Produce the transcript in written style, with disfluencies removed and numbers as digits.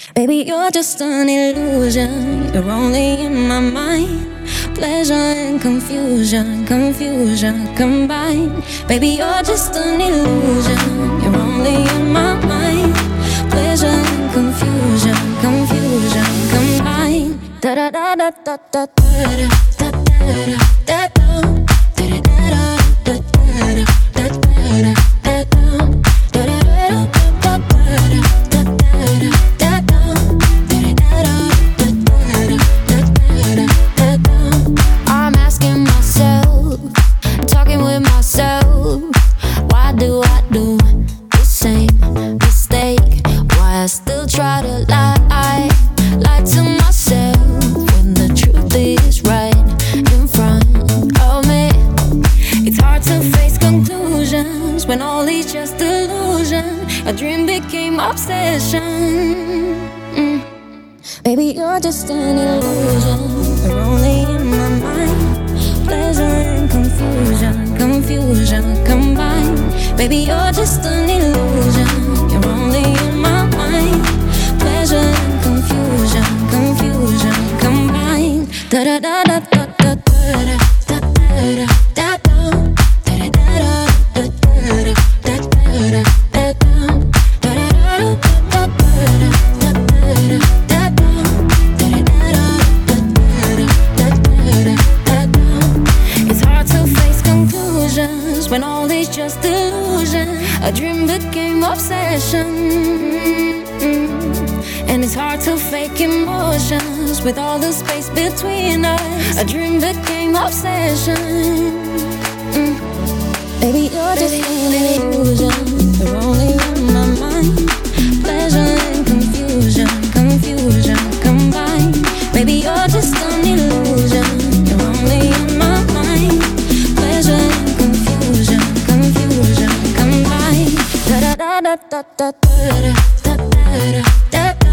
Baby, you're just an illusion. You're only in my mind. Pleasure and confusion, confusion combined. Baby, you're just an illusion. You're only in my mind. Pleasure and confusion, confusion combined. Da da da da da da da da da da da. Try to lie to myself when the truth is right in front of me. It's hard to face conclusions when all is just illusion. A dream became obsession. Baby, you're just an illusion. You're only in my mind. Pleasure and confusion, confusion combined. Baby, you're just an illusion. You're only in my mind. Pleasure and confusion, confusion combined. Da da da da da da da da da da da. When all is just illusion, a dream became obsession. And it's hard to fake emotions with all the space between us. A dream became obsession. Baby, you're just an illusion. You're only in my mind. Pleasure and confusion, confusion combined. Baby, you're just an illusion. You're only in my mind. Pleasure and confusion, confusion combined. Da da da da da da da da da da.